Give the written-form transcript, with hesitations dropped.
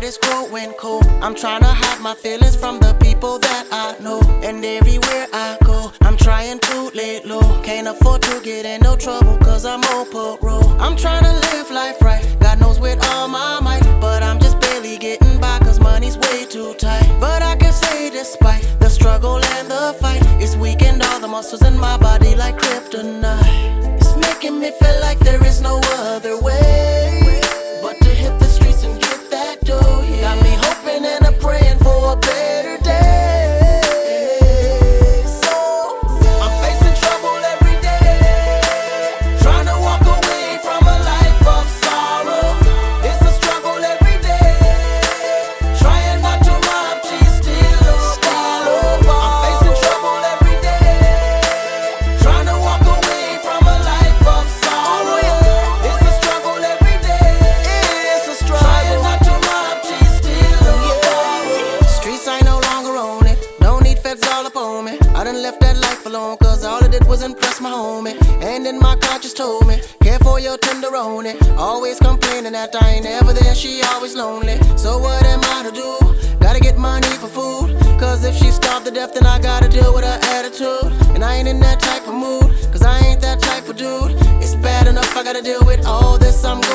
is growing cold. I'm trying to hide my feelings from the people that I know. And everywhere I go, I'm trying to lay low. Can't afford to get in no trouble, cause I'm on parole. I'm trying to live life right, God knows with all my might. But I'm just barely getting by, cause money's way too tight. But I can say despite the struggle and the fight, it's weakened all the muscles in my body like kryptonite. It's making me feel like there is no other way but to hit the streets and get that dough, yeah. Got me hoping and a praying for a better day. So I'm facing trouble every day, trying to walk away from a life of sorrow. It's a struggle every day, trying not to rob, cheat, steal or borrow. I'm facing trouble every day, trying to walk away from a life of sorrow. It's a struggle every day, trying not to rob, cheat, steal or borrow. Streets I no longer own it, don't need feds all up on me. I done left that life alone, cause all it did was impress my homie. And then my conscience told me, care for your tenderoni. Always complaining that I ain't ever there, she always lonely. So what am I to do? Gotta get money for food, cause if she starved to death then I gotta deal with her attitude. And I ain't in that type of mood, cause I ain't that type of dude. It's bad enough I gotta deal with all this, I'm